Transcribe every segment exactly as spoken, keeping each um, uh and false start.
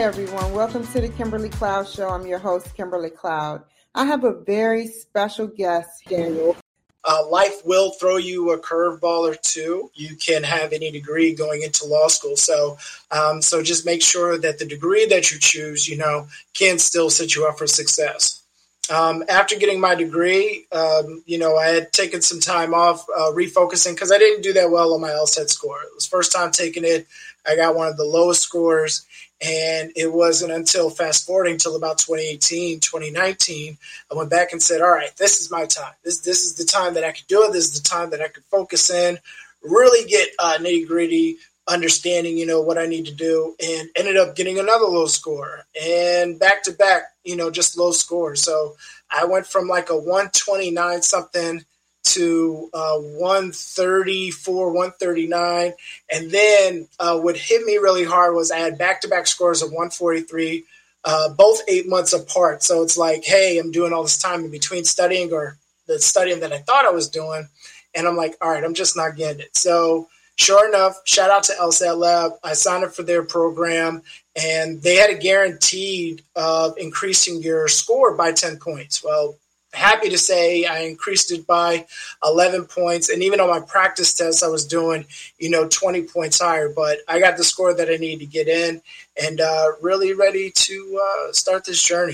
everyone. Welcome to the Kimberly Cloud Show. I'm your host, Kimberly Cloud. I have a very special guest, Daniel. Uh, life will throw you a curveball or two. You can have any degree going into law school. So um, so just make sure that the degree that you choose, you know, can still set you up for success. Um, after getting my degree, um, you know, I had taken some time off uh, refocusing because I didn't do that well on my LSAT score. It was the first time taking it. I got one of the lowest scores. And it wasn't until fast forwarding till about twenty eighteen, twenty nineteen, I went back and said, all right, this is my time. This this is the time that I could do it. This is the time that I could focus in, really get uh, nitty gritty, understanding, you know, what I need to do, and ended up getting another low score and back to back, you know, just low scores. So I went from like a one twenty-nine something to uh, one thirty-four, one thirty-nine. And then uh, what hit me really hard was I had back-to-back scores of one forty-three, uh, both eight months apart. So it's like, hey, I'm doing all this time in between studying or the studying that I thought I was doing. And I'm like, all right, I'm just not getting it. So sure enough, shout out to LSAT Lab. I signed up for their program, and they had a guaranteed of increasing your score by ten points. Well, happy to say I increased it by eleven points. And even on my practice tests, I was doing, you know, twenty points higher. But I got the score that I needed to get in and uh, really ready to uh, start this journey.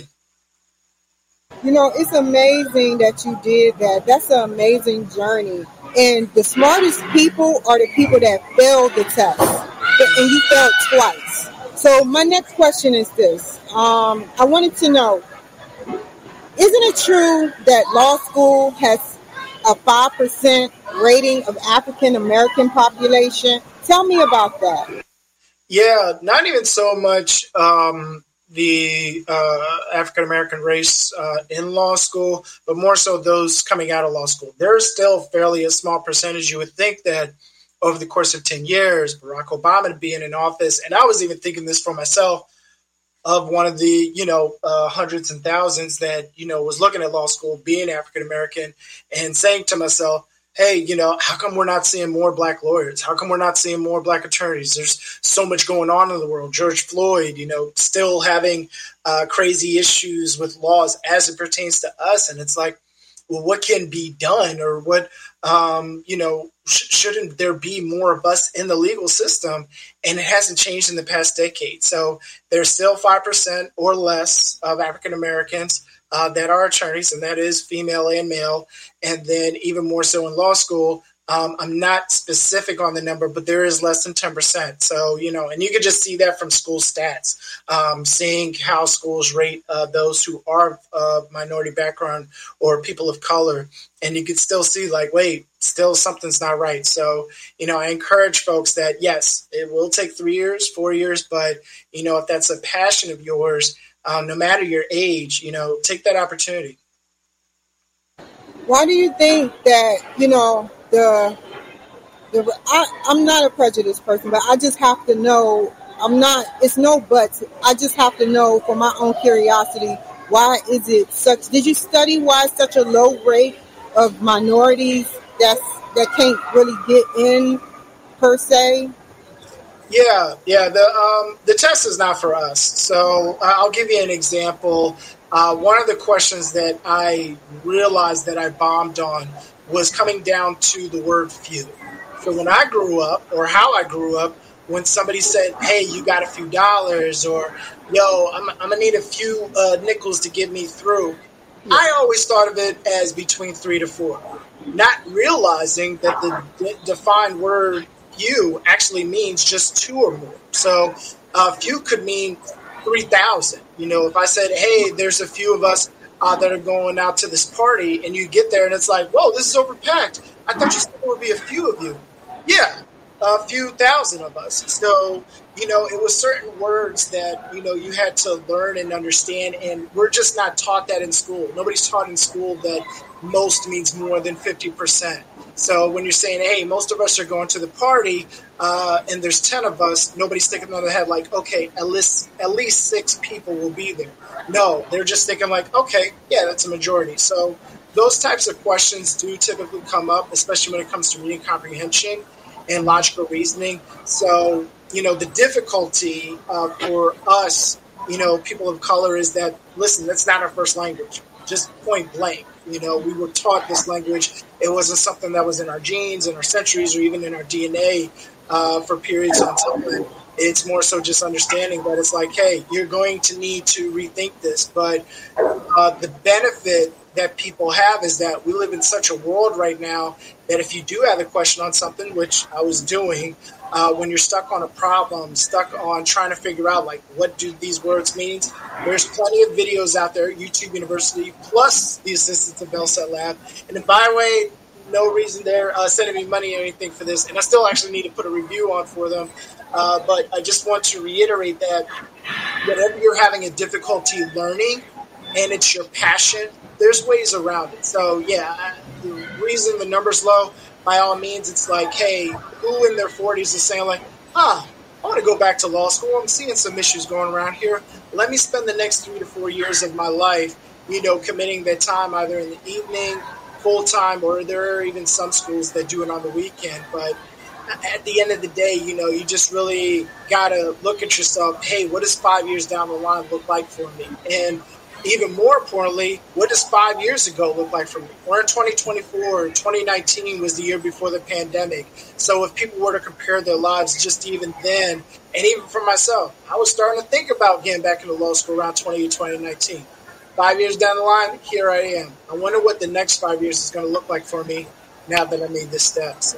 You know, it's amazing that you did that. That's an amazing journey. And the smartest people are the people that failed the test. And you failed twice. So my next question is this. Um, I wanted to know, isn't it true that law school has a five percent rating of African American population? Tell me about that. Yeah, not even so much um, the uh, African American race uh, in law school, but more so those coming out of law school. There's still fairly a small percentage. You would think that over the course of ten years, Barack Obama being in office, and I was even thinking this for myself, of one of the, you know, uh, hundreds and thousands that, you know, was looking at law school, being African-American, and saying to myself, hey, you know, how come we're not seeing more black lawyers? How come we're not seeing more black attorneys? There's so much going on in the world. George Floyd, you know, still having uh, crazy issues with laws as it pertains to us. And it's like, well, what can be done, or what, um, you know, sh- shouldn't there be more of us in the legal system? And it hasn't changed in the past decade. So there's still five percent or less of African Americans uh, that are attorneys, and that is female and male. And then even more so in law school, um, I'm not specific on the number, but there is less than ten percent. So, you know, and you can just see that from school stats, um, seeing how schools rate uh, those who are uh, minority background or people of color. And you can still see like, wait, still something's not right. So, you know, I encourage folks that, yes, it will take three years, four years, but, you know, if that's a passion of yours, um, no matter your age, you know, take that opportunity. Why do you think that, you know, the, the I, I'm not a prejudiced person, but I just have to know, I'm not, it's no buts. I just have to know for my own curiosity, why is it such, did you study why it's such a low rate of minorities that's, that can't really get in per se? Yeah, yeah. The um, the test is not for us. So uh, I'll give you an example. Uh, one of the questions that I realized that I bombed on was coming down to the word few. So when I grew up, or how I grew up, when somebody said, hey, you got a few dollars, or, yo, I'm, I'm going to need a few uh, nickels to get me through, I always thought of it as between three to four, not realizing that the de- defined word few actually means just two or more. So uh, few could mean three thousand. You know, if I said, hey, there's a few of us uh, that are going out to this party, and you get there and it's like, whoa, this is overpacked. I thought you said there would be a few of you. Yeah, a few thousand of us. So, you know, it was certain words that, you know, you had to learn and understand, and we're just not taught that in school. Nobody's taught in school that most means more than fifty percent. So when you're saying, hey, most of us are going to the party, uh, and there's ten of us, nobody's thinking on their head like, okay, at least at least six people will be there. No, they're just thinking like, okay, yeah, that's a majority. So those types of questions do typically come up, especially when it comes to reading comprehension and logical reasoning. So, you know, the difficulty uh, for us you know, people of color is that, listen, that's not our first language, just point blank. You know, we were taught this language. It wasn't something that was in our genes, in our centuries, or even in our D N A uh, for periods of time. It's more so just understanding that it's like, hey, you're going to need to rethink this. But uh, the benefit that people have is that we live in such a world right now that if you do have a question on something, which I was doing, uh, when you're stuck on a problem, stuck on trying to figure out, like, what do these words mean? There's plenty of videos out there, YouTube University, plus the assistance of LSAT Lab. And by the way, no reason they're uh, sending me money or anything for this. And I still actually need to put a review on for them. Uh, but I just want to reiterate that whenever you're having a difficulty learning and it's your passion, there's ways around it. So, yeah, the reason the number's low, by all means, it's like, hey, who in their forties is saying, like, huh, I want to go back to law school. I'm seeing some issues going around here. Let me spend the next three to four years of my life, you know, committing that time either in the evening, full-time, or there are even some schools that do it on the weekend. But at the end of the day, you know, you just really got to look at yourself. Hey, what does five years down the line look like for me? And even more importantly, what does five years ago look like for me? We're in twenty twenty-four. twenty nineteen was the year before the pandemic. So if people were to compare their lives just even then, and even for myself, I was starting to think about getting back into law school around twenty nineteen. Five years down the line, here I am. I wonder what the next five years is going to look like for me now that I made this step. So.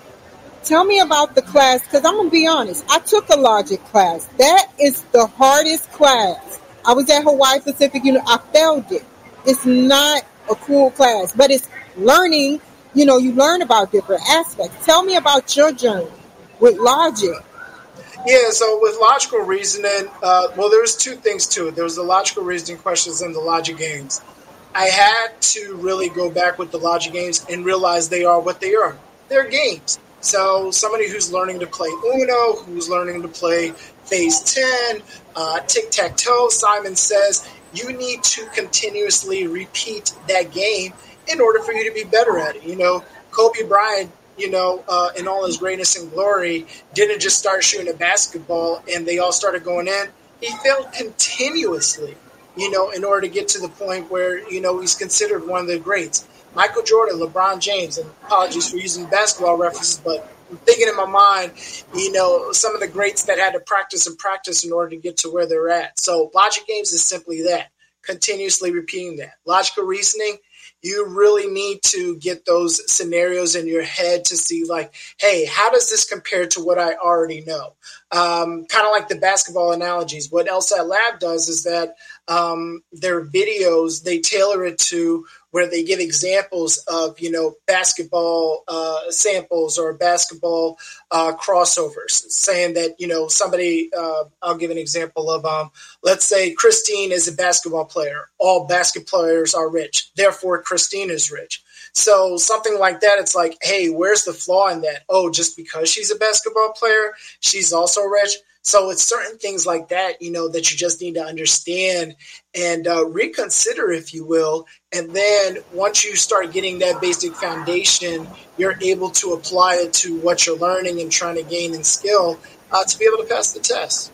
Tell me about the class, because I'm going to be honest. I took a logic class. That is the hardest class. I was at Hawaii Pacific University. I failed it. It's not a cool class, but it's learning. You know, you learn about different aspects. Tell me about your journey with logic. Yeah, so with logical reasoning, uh, well, there's two things to it. There was the logical reasoning questions and the logic games. I had to really go back with the logic games and realize they are what they are. They're games. So somebody who's learning to play Uno, who's learning to play Phase ten, uh, Tic-Tac-Toe, Simon Says, you need to continuously repeat that game in order for you to be better at it. You know, Kobe Bryant, you know, uh, in all his greatness and glory, didn't just start shooting a basketball and they all started going in. He failed continuously, you know, in order to get to the point where, you know, he's considered one of the greats. Michael Jordan, LeBron James, and apologies for using basketball references, but I'm thinking in my mind, you know, some of the greats that had to practice and practice in order to get to where they're at. So logic games is simply that, continuously repeating that. Logical reasoning, you really need to get those scenarios in your head to see, like, hey, how does this compare to what I already know? Um, kind of like the basketball analogies. What LSAT Lab does is that um, their videos, they tailor it to where they give examples of, you know, basketball uh, samples or basketball uh, crossovers, saying that, you know, somebody, uh, I'll give an example of, um, let's say Christine is a basketball player. All basketball players are rich. Therefore, Christine is rich. So something like that, it's like, hey, where's the flaw in that? Oh, just because she's a basketball player, she's also rich. So it's certain things like that, you know, that you just need to understand and uh, reconsider, if you will. And then once you start getting that basic foundation, you're able to apply it to what you're learning and trying to gain in skill uh, to be able to pass the test.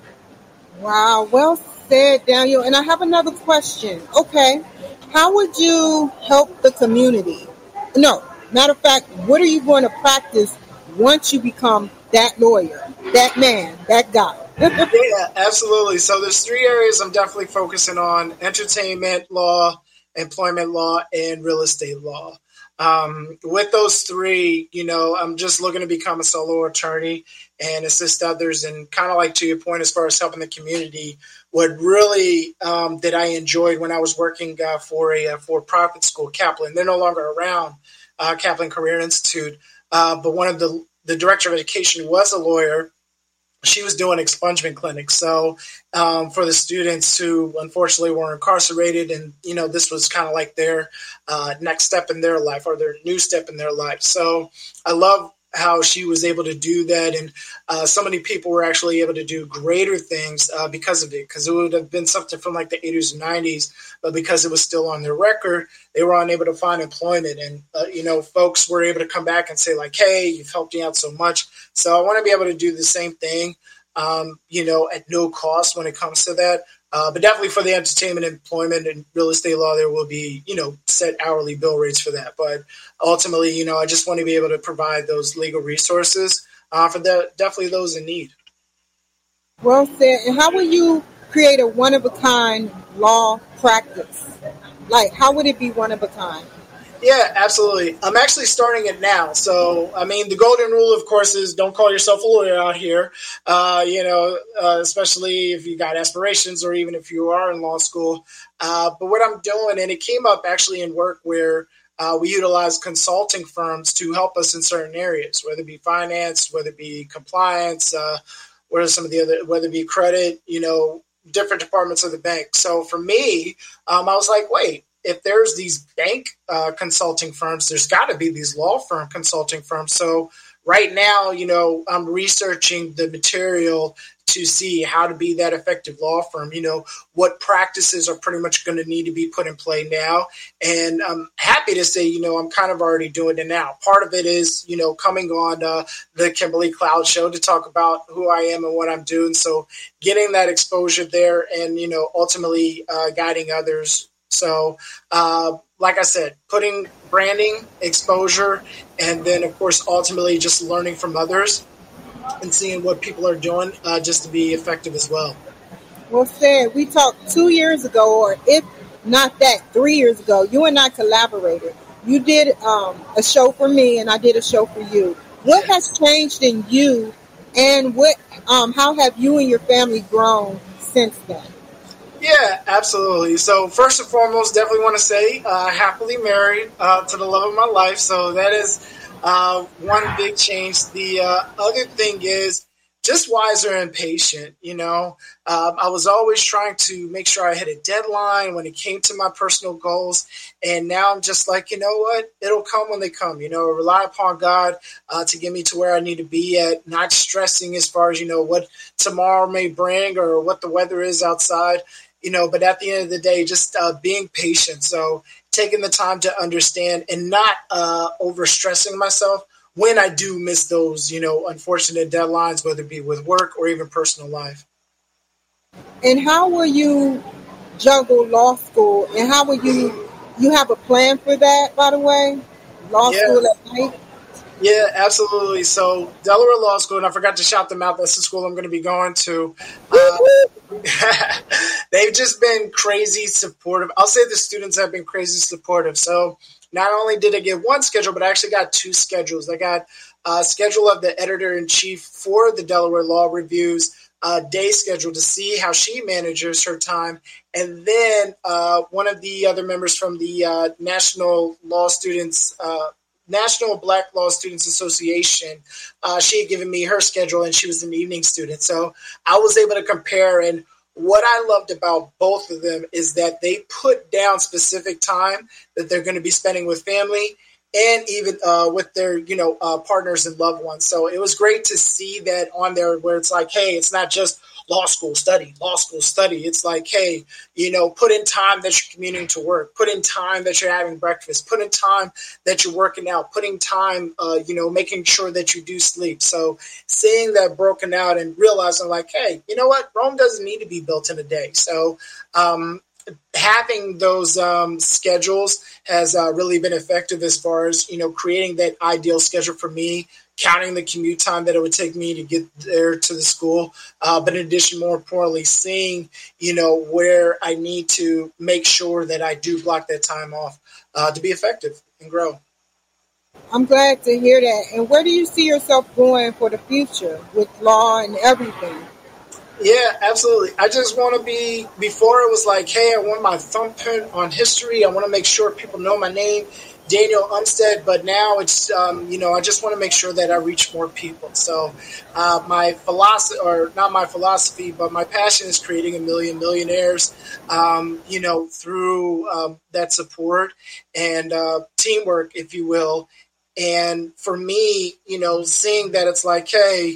Wow, well said, Daniel. And I have another question. Okay, how would you help the community? No, matter of fact, what are you going to practice once you become that lawyer, that man, that guy? Yeah, absolutely. So there's three areas I'm definitely focusing on: entertainment law, employment law, and real estate law. Um, with those three, you know, I'm just looking to become a solo attorney and assist others. And kind of like to your point, as far as helping the community, what really um, that I enjoyed when I was working uh, for a, a for-profit school, Kaplan. They're no longer around, uh, Kaplan Career Institute. Uh, but one of the, the director of education was a lawyer. She was doing expungement clinics. So um, for the students who unfortunately were incarcerated, and, you know, this was kind of like their uh, next step in their life or their new step in their life. So I love how she was able to do that. And uh, so many people were actually able to do greater things uh, because of it, because it would have been something from like the eighties and nineties, but because it was still on their record, they were unable to find employment. And, uh, you know, folks were able to come back and say, like, hey, you've helped me out so much. So I want to be able to do the same thing um, you know, at no cost when it comes to that. Uh, but definitely for the entertainment, employment, and real estate law, there will be, you know, set hourly bill rates for that. But ultimately, you know, I just want to be able to provide those legal resources uh, for the, definitely those in need. Well said. And how will you create a one-of-a-kind law practice? Like, how would it be one of a kind? Yeah, absolutely. I'm actually starting it now. So, I mean, the golden rule, of course, is don't call yourself a lawyer out here, uh, you know, uh, especially if you got aspirations or even if you are in law school. Uh, but what I'm doing, and it came up actually in work where uh, we utilize consulting firms to help us in certain areas, whether it be finance, whether it be compliance, uh, what are some of the other, whether it be credit, you know, different departments of the bank. So for me, um, I was like, wait, if there's these bank uh, consulting firms, there's got to be these law firm consulting firms. So right now, you know, I'm researching the material to see how to be that effective law firm, you know, what practices are pretty much going to need to be put in play now. And I'm happy to say, you know, I'm kind of already doing it now. Part of it is, you know, coming on uh, the Kimberly Cloud Show to talk about who I am and what I'm doing. So getting that exposure there and, you know, ultimately uh, guiding others. So, uh, like I said, putting branding, exposure, and then, of course, ultimately just learning from others and seeing what people are doing uh, just to be effective as well. Well said. We talked two years ago, or if not that, three years ago. You and I collaborated. You did um, a show for me, and I did a show for you. What has changed in you, and what? Um, how have you and your family grown since then? Yeah, absolutely. So first and foremost, definitely want to say uh, happily married uh, to the love of my life. So that is uh, one big change. The uh, other thing is just wiser and patient. You know, um, I was always trying to make sure I hit a deadline when it came to my personal goals. And now I'm just like, you know what? It'll come when they come. You know, rely upon God uh, to get me to where I need to be at, not stressing as far as, you know, what tomorrow may bring or what the weather is outside. You know, but at the end of the day, just uh, being patient. So taking the time to understand and not uh, overstressing myself when I do miss those, you know, unfortunate deadlines, whether it be with work or even personal life. And how will you juggle law school? And how will you, you have a plan for that, by the way? Law Yeah. school at night? Yeah, absolutely. So Delaware Law School, and I forgot to shout them out. That's the school I'm going to be going to. Uh, they've just been crazy supportive. I'll say the students have been crazy supportive. So not only did I get one schedule, but I actually got two schedules. I got a schedule of the editor-in-chief for the Delaware Law Review's uh, day schedule to see how she manages her time. And then uh, one of the other members from the uh, National Law Students uh National Black Law Students Association, uh, she had given me her schedule and she was an evening student. So I was able to compare. And what I loved about both of them is that they put down specific time that they're going to be spending with family and even uh, with their, you know, uh, partners and loved ones. So it was great to see that on there where it's like, hey, it's not just law school study, law school study. It's like, hey, you know, put in time that you're commuting to work, put in time that you're having breakfast, put in time that you're working out, putting time, uh, you know, making sure that you do sleep. So seeing that broken out and realizing like, hey, you know what? Rome doesn't need to be built in a day. So um, having those um, schedules has uh, really been effective as far as, you know, creating that ideal schedule for me, counting the commute time that it would take me to get there to the school. Uh, but in addition, more importantly, seeing, you know, where I need to make sure that I do block that time off uh, to be effective and grow. I'm glad to hear that. And where do you see yourself going for the future with law and everything? Yeah, absolutely. I just want to be, before it was like, hey, I want my thumbprint on history. I want to make sure people know my name, Daniel Umstead, but now it's, um, you know, I just want to make sure that I reach more people. So uh, my philosophy, or not my philosophy, but my passion is creating a million millionaires, um, you know, through um, that support and uh, teamwork, if you will. And for me, you know, seeing that it's like, hey,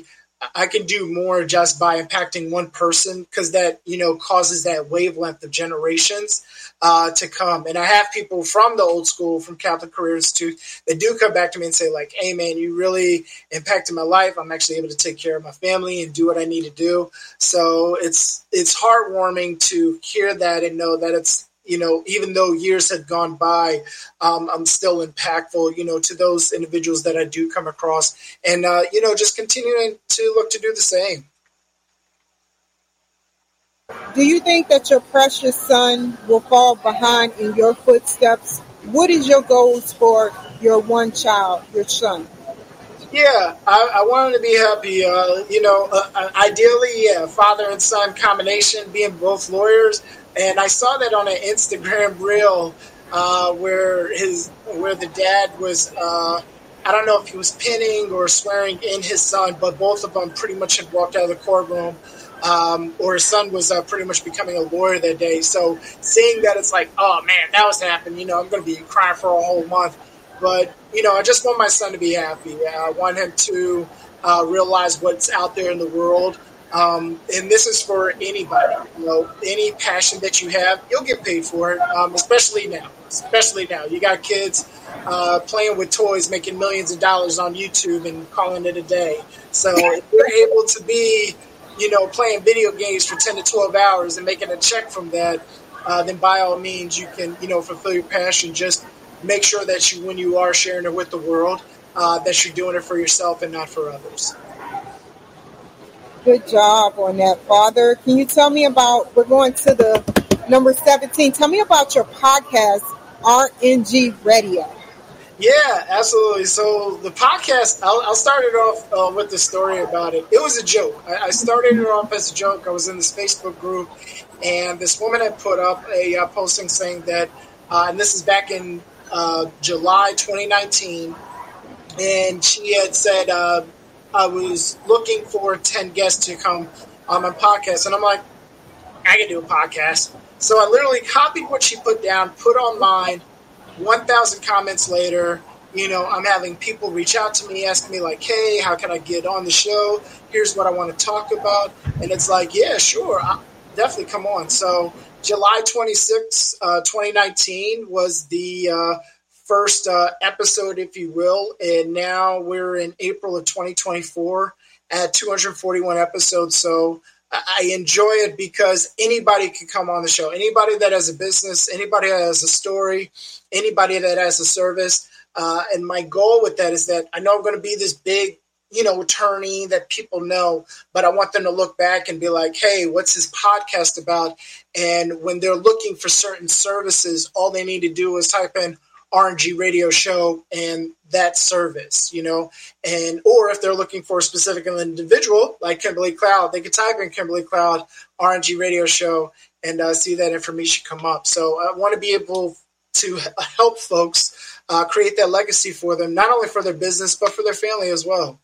I can do more just by impacting one person, because that, you know, causes that wavelength of generations uh, to come. And I have people from the old school, from Catholic Career Institute, that do come back to me and say, like, hey, man, you really impacted my life. I'm actually able to take care of my family and do what I need to do. So it's it's heartwarming to hear that and know that it's, you know, even though years have gone by, um, I'm still impactful, you know, to those individuals that I do come across, and, uh, you know, just continuing to look to do the same. Do you think that your precious son will fall behind in your footsteps? What is your goals for your one child, your son? Yeah, I, I want him to be happy. Uh, you know, uh, ideally, yeah, father and son combination, being both lawyers. And I saw that on an Instagram reel uh, where his where the dad was, uh, I don't know if he was pinning or swearing in his son, but both of them pretty much had walked out of the courtroom, um, or his son was uh, pretty much becoming a lawyer that day. So seeing that, it's like, oh, man, that was happening. You know, I'm going to be crying for a whole month. But, you know, I just want my son to be happy. I want him to uh, realize what's out there in the world. Um, and this is for anybody, you know, any passion that you have, you'll get paid for it, um, especially now, especially now. You got kids uh, playing with toys, making millions of dollars on YouTube and calling it a day. So if you're able to be, you know, playing video games for ten to twelve hours and making a check from that, uh, then by all means you can, you know, fulfill your passion. Just make sure that you, when you are sharing it with the world, uh, that you're doing it for yourself and not for others. Good job on that, Father. Can you tell me about, we're going to the number seventeen. Tell me about your podcast, R N G Radio. Yeah, absolutely. So the podcast, I'll, I'll start it off uh, with the story about it. It was a joke. I, I started it off as a joke. I was in this Facebook group, and this woman had put up a uh, posting saying that, uh, and this is back in uh, July twenty nineteen, and she had said, uh, I was looking for ten guests to come on my podcast. And I'm like, I can do a podcast. So I literally copied what she put down, put on mine. one thousand comments later, you know, I'm having people reach out to me, asking me like, hey, how can I get on the show? Here's what I want to talk about. And it's like, yeah, sure. I'll definitely come on. So July twenty-sixth, uh, twenty nineteen was the uh, first uh, episode, if you will, and now we're in April of twenty twenty-four at two hundred forty-one episodes. So I enjoy it because anybody can come on the show. Anybody that has a business, anybody that has a story, anybody that has a service. Uh, and my goal with that is that I know I'm going to be this big, you know, attorney that people know, but I want them to look back and be like, hey, what's this podcast about? And when they're looking for certain services, all they need to do is type in R N G Radio Show and that service, you know, and or if they're looking for a specific individual like Kimberly Cloud, they could type in Kimberly Cloud R N G Radio Show and uh, see that information come up. So I want to be able to help folks uh, create that legacy for them, not only for their business, but for their family as well.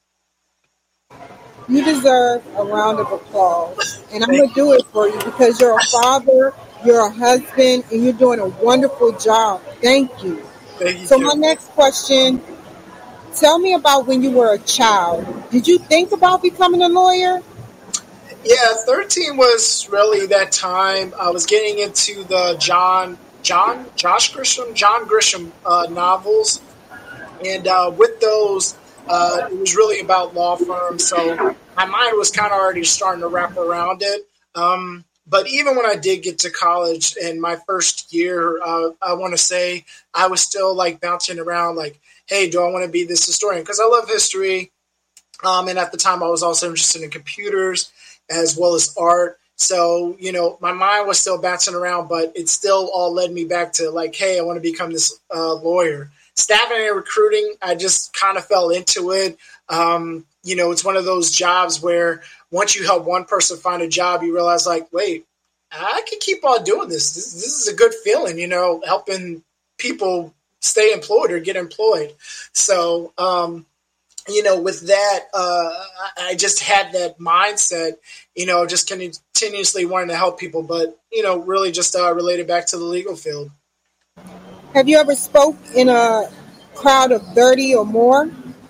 You deserve a round of applause, and I'm going to do it for you because you're a father, you're a husband, and you're doing a wonderful job. Thank you. Thank you. So my next question, tell me about when you were a child. Did you think about becoming a lawyer? Yeah, thirteen was really that time. I was getting into the John, John, Josh Grisham, John Grisham uh, novels. And uh, with those, uh, it was really about law firms. So my mind was kind of already starting to wrap around it. Um, But even when I did get to college in my first year, uh, I want to say I was still like bouncing around like, hey, do I want to be this historian? Because I love history. Um, and at the time I was also interested in computers as well as art. So, you know, my mind was still bouncing around, but it still all led me back to like, hey, I want to become this uh, lawyer. Staffing and recruiting, I just kind of fell into it. Um, you know, it's one of those jobs where once you help one person find a job, you realize like, wait, I can keep on doing this. This, this is a good feeling, you know, helping people stay employed or get employed. So, um, you know, with that, uh, I just had that mindset, you know, just continuously wanting to help people, but, you know, really just uh, related back to the legal field. Have you ever spoke in a crowd of thirty or more?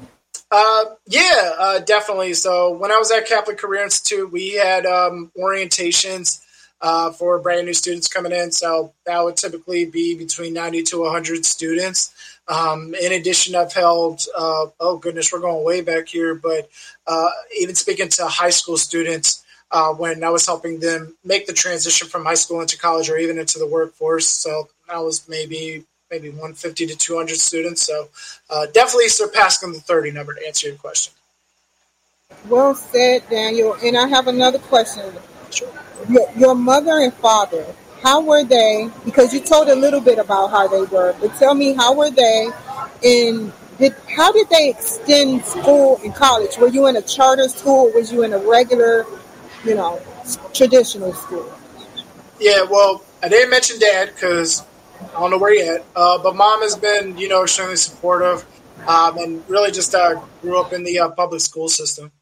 Uh, yeah, uh, definitely. So when I was at Catholic Career Institute, we had um, orientations uh, for brand new students coming in. So that would typically be between ninety to one hundred students. Um, in addition, I've held, uh, oh goodness, we're going way back here, but uh, even speaking to high school students uh, when I was helping them make the transition from high school into college or even into the workforce. So I was maybe maybe one hundred fifty to two hundred students. So uh, definitely surpassing the thirty number to answer your question. Well said, Daniel. And I have another question. Sure. Your, your mother and father, how were they? Because you told a little bit about how they were, but tell me, how were they? And did how did they extend school in college? Were you in a charter school or was you in a regular, you know, traditional school? Yeah, well, I didn't mention dad because I don't know where yet, uh, but mom has been, you know, extremely supportive um, and really just uh, grew up in the uh, public school system.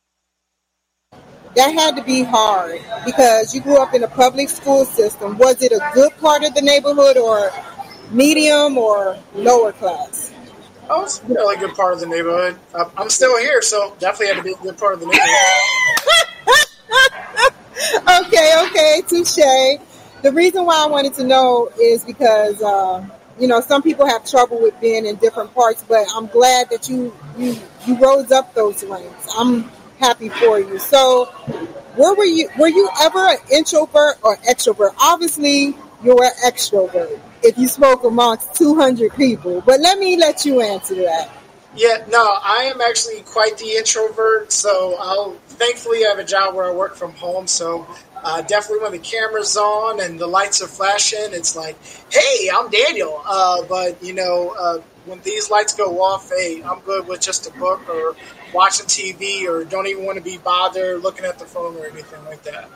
That had to be hard because you grew up in a public school system. Was it a good part of the neighborhood or medium or lower class? Oh, it's a really good part of the neighborhood. I'm still here, so definitely had to be a good part of the neighborhood. okay, okay, touche. The reason why I wanted to know is because, uh, you know, some people have trouble with being in different parts, but I'm glad that you you, you rose up those ranks. I'm happy for you. So where were you, were you ever an introvert or extrovert? Obviously, you're an extrovert if you spoke amongst two hundred people, but let me let you answer that. Yeah, no, I am actually quite the introvert, so I'll thankfully I have a job where I work from home, so uh, definitely when the camera's on and the lights are flashing, it's like, hey, I'm Daniel, uh, but, you know, uh, when these lights go off, hey, I'm good with just a book or watching T V or don't even want to be bothered looking at the phone or anything like that.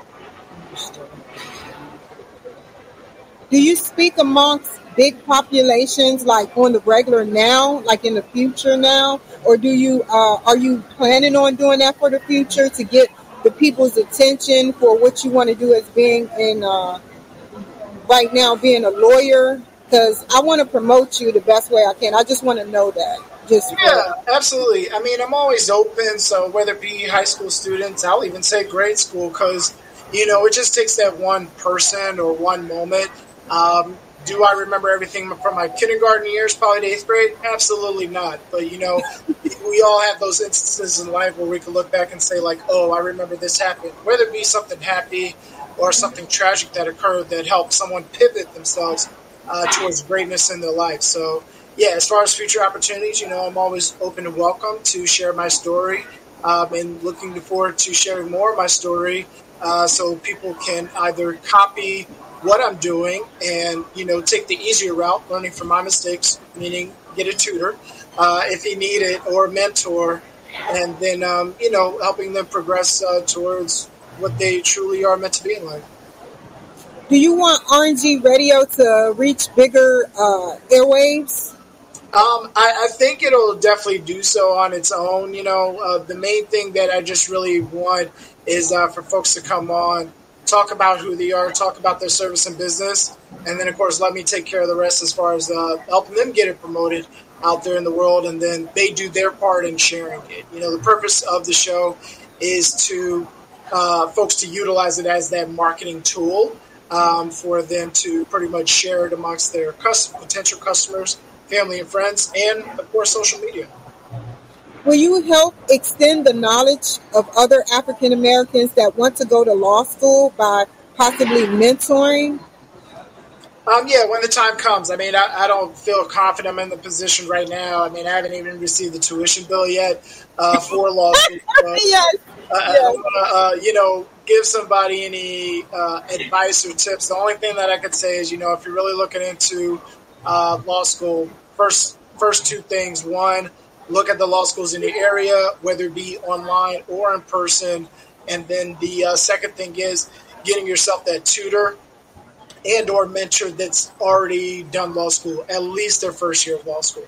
Do you speak amongst big populations like on the regular now, like in the future now? Or do you uh, are you planning on doing that for the future to get the people's attention for what you want to do as being in uh, right now, being a lawyer? Because I want to promote you the best way I can. I just want to know that. Just yeah, for- absolutely. I mean, I'm always open. So whether it be high school students, I'll even say grade school, because, you know, it just takes that one person or one moment. Um, do I remember everything from my kindergarten years, probably to eighth grade? Absolutely not. But, you know, we all have those instances in life where we can look back and say, like, oh, I remember this happened. Whether it be something happy or something tragic that occurred that helped someone pivot themselves uh, towards greatness in their life. So, yeah, as far as future opportunities, you know, I'm always open and welcome to share my story um, and looking forward to sharing more of my story uh, so people can either copy what I'm doing and, you know, take the easier route, learning from my mistakes, meaning get a tutor uh, if you need it or a mentor, and then, um, you know, helping them progress uh, towards what they truly are meant to be in life. Do you want R N G Radio to reach bigger uh, airwaves? Um, I, I think it'll definitely do so on its own. You know, uh, the main thing that I just really want is uh, for folks to come on, talk about who they are, talk about their service and business, and then, of course, let me take care of the rest as far as uh, helping them get it promoted out there in the world, and then they do their part in sharing it. You know, the purpose of the show is to uh, folks to utilize it as that marketing tool um, for them to pretty much share it amongst their custom, potential customers, family and friends, and, of course, social media. Will you help extend the knowledge of other African Americans that want to go to law school by possibly mentoring? Um, yeah, when the time comes. I mean, I, I don't feel confident I'm in the position right now. I mean, I haven't even received the tuition bill yet uh, for law school. Uh, yes. Uh, yes. I don't want to, uh, you know, give somebody any uh, advice or tips. The only thing that I could say is, you know, if you're really looking into uh, law school, first, first two things. One, look at the law schools in the area, whether it be online or in person. And then the uh, second thing is getting yourself that tutor and or mentor that's already done law school, at least their first year of law school.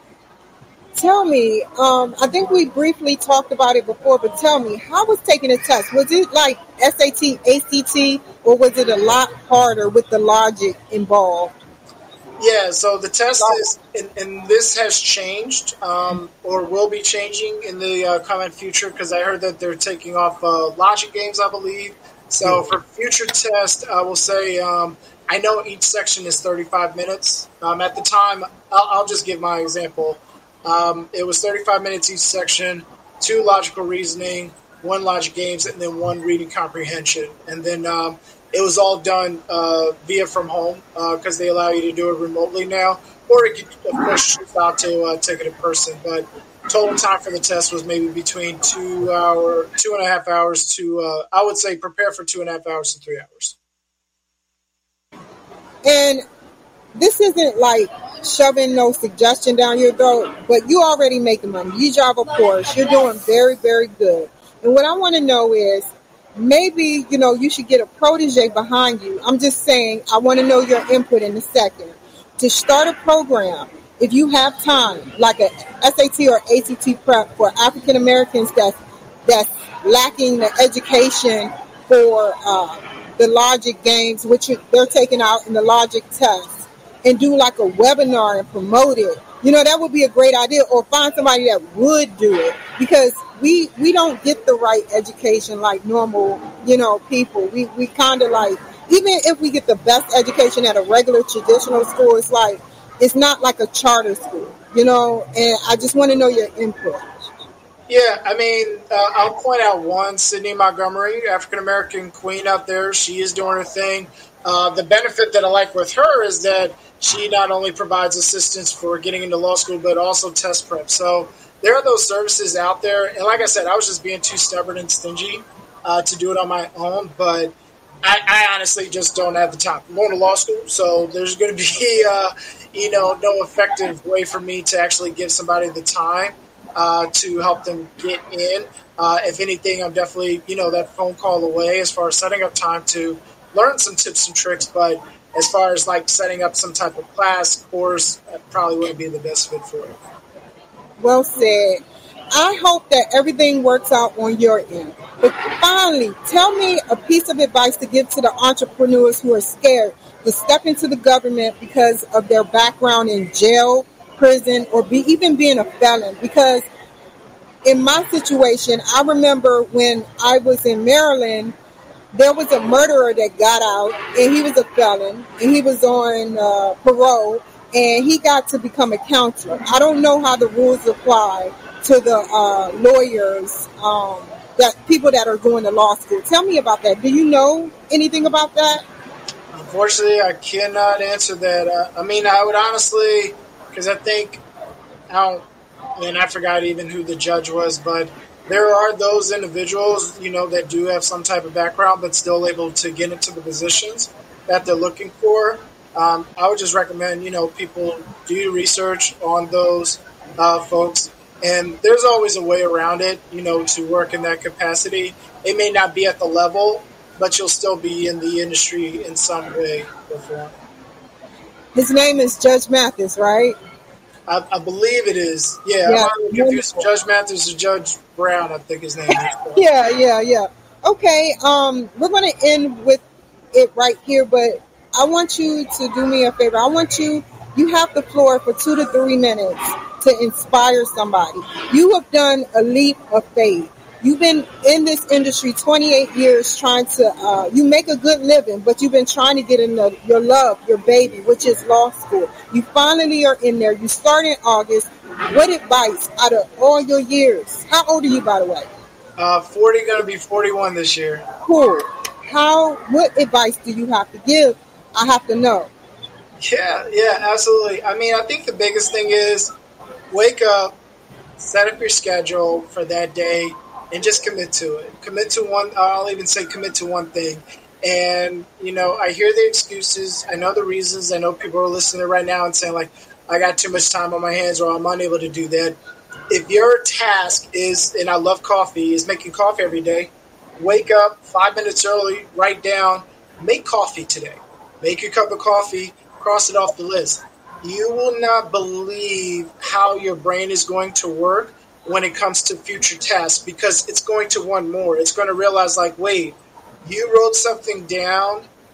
Tell me, um, I think we briefly talked about it before, but tell me, how was taking a test? Was it like S A T, A C T, or was it a lot harder with the logic involved? Yeah, so the test is, and, and this has changed, um, or will be changing in the uh, coming future, because I heard that they're taking off uh, logic games, I believe. So for future tests, I will say, um, I know each section is thirty-five minutes. Um, at the time, I'll, I'll just give my example. Um, it was thirty-five minutes each section, two logical reasoning, one logic games, and then one reading comprehension. And then um, it was all done uh, via from home because uh, they allow you to do it remotely now. Or you could, of course, choose not to uh, take it in person. But total time for the test was maybe between two hour, two and a half hours to, uh, I would say, prepare for two and a half hours to three hours. And this isn't like shoving no suggestion down your throat, but you already making money. You drive a Porsche. You're doing very, very good. And what I want to know is, maybe, you know, you should get a protege behind you. I'm just saying, I want to know your input in a second. To start a program, if you have time, like a S A T or A C T prep for African Americans that's, that's lacking the education for uh, the logic games, which they're taking out in the logic test, and do like a webinar and promote it, you know, that would be a great idea. Or find somebody that would do it, because we we don't get the right education like normal, you know, people. We we kind of like, even if we get the best education at a regular traditional school, it's like, it's not like a charter school, you know. And I just want to know your input. Yeah, I mean, uh, I'll point out one, Sydney Montgomery, African-American queen out there. She is doing her thing. Uh, the benefit that I like with her is that she not only provides assistance for getting into law school, but also test prep. So there are those services out there. And like I said, I was just being too stubborn and stingy uh, to do it on my own. But I, I honestly just don't have the time. I'm going to law school, so there's going to be, uh, you know, no effective way for me to actually give somebody the time uh, to help them get in. Uh, if anything, I'm definitely, you know, that phone call away as far as setting up time to learn some tips and tricks. But as far as like setting up some type of class, course, that probably wouldn't be the best fit for it. Well said. I hope that everything works out on your end. But finally, tell me a piece of advice to give to the entrepreneurs who are scared to step into the government because of their background in jail, prison, or be, even being a felon. Because in my situation, I remember when I was in Maryland, there was a murderer that got out, and he was a felon, and he was on uh, parole, and he got to become a counselor. I don't know how the rules apply to the uh, lawyers, um, that people that are going to law school. Tell me about that. Do you know anything about that? Unfortunately, I cannot answer that. Uh, I mean, I would honestly, because I think, I don't, and I forgot even who the judge was, but there are those individuals, you know, that do have some type of background, but still able to get into the positions that they're looking for. Um, I would just recommend, you know, people do research on those uh, folks. And there's always a way around it, you know, to work in that capacity. It may not be at the level, but you'll still be in the industry in some way or form. His name is Judge Mathis, right? I, I believe it is. Yeah, yeah. I'm confused. Judge Mathis or Judge Brown, I think his name is. yeah, yeah, yeah. Okay, um, we're going to end with it right here, but I want you to do me a favor. I want you, you have the floor for two to three minutes to inspire somebody. You have done a leap of faith. You've been in this industry twenty-eight years trying to, uh, you make a good living, but you've been trying to get in the, your love, your baby, which is law school. You finally are in there. You start in August. What advice out of all your years? How old are you, by the way? Uh, forty, going to be forty-one this year. Cool. How, what advice do you have to give? I have to know. Yeah, yeah, absolutely. I mean, I think the biggest thing is wake up, set up your schedule for that day, and just commit to it. Commit to one, I'll even say commit to one thing. And, you know, I hear the excuses. I know the reasons. I know people are listening right now and saying, like, I got too much time on my hands or I'm unable to do that. If your task is, and I love coffee, is making coffee every day, wake up five minutes early, write down, make coffee today. Make your cup of coffee, cross it off the list. You will not believe how your brain is going to work when it comes to future tasks, because it's going to want more. It's going to realize, like, wait, you wrote something down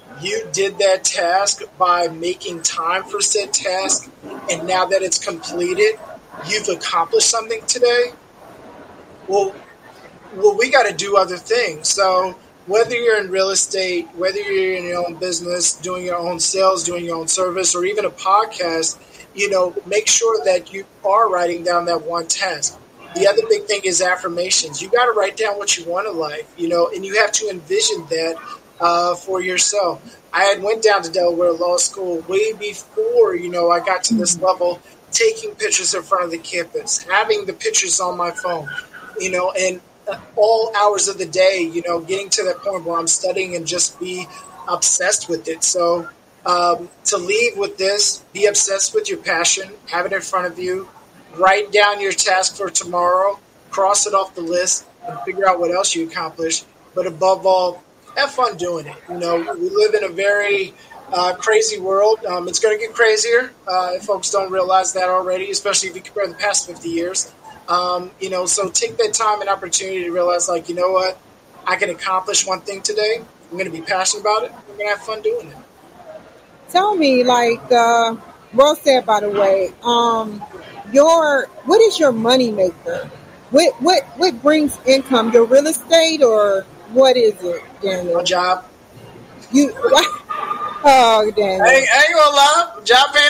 you did that task by making time for said task, and now that it's completed, you've accomplished something today. Well, well, we got to do other things. So whether you're in real estate, whether you're in your own business, doing your own sales, doing your own service, or even a podcast, you know, make sure that you are writing down that one task. The other big thing is affirmations. You got to write down what you want in life, you know, and you have to envision that uh, for yourself. I had went down to Delaware Law School way before, you know, I got to this level, taking pictures in front of the campus, having the pictures on my phone, you know, and all hours of the day, you know, getting to that point where I'm studying and just be obsessed with it. So um, to leave with this, be obsessed with your passion, have it in front of you, write down your task for tomorrow, cross it off the list, and figure out what else you accomplished. But above all, have fun doing it. You know, we live in a very uh, crazy world. Um, it's going to get crazier uh, if folks don't realize that already, especially if you compare the past fifty years. Um, you know, so take that time and opportunity to realize, like, you know what, I can accomplish one thing today. I'm going to be passionate about it. I'm going to have fun doing it. Tell me, like, uh, well said, by the way, um, your, what is your money maker? What, what, what brings income? Your real estate, or what is it, Daniel? My job. You, what? Oh, Daniel. I ain't, I ain't gonna lie. Job paying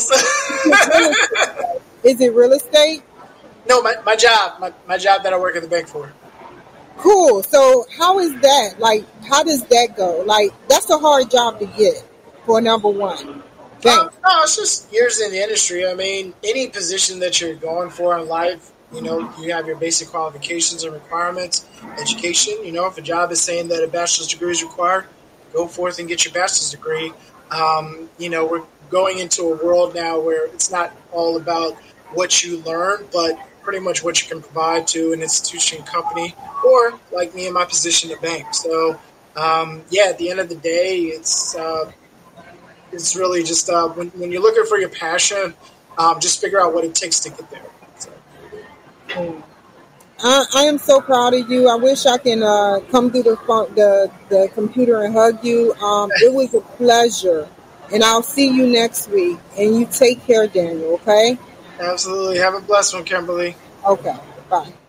the bills. Is it real estate? No, my, my job, my, my job that I work at the bank for. Cool. So how is that? Like, how does that go? Like, that's a hard job to get for number one. Um, no, it's just years in the industry. I mean, any position that you're going for in life, you know, you have your basic qualifications and requirements, education. You know, if a job is saying that a bachelor's degree is required, go forth and get your bachelor's degree. Um, you know, we're going into a world now where it's not all about what you learn, but pretty much what you can provide to an institution, company, or like me in my position, a bank. So, um, yeah, at the end of the day, it's uh, it's really just uh, when, when you're looking for your passion, um, just figure out what it takes to get there. So. I, I am so proud of you. I wish I can uh, come through the, phone, the the computer and hug you. Um, it was a pleasure, and I'll see you next week. And you take care, Daniel, okay? Absolutely. Have a blessed one, Kimberly. Okay. Bye.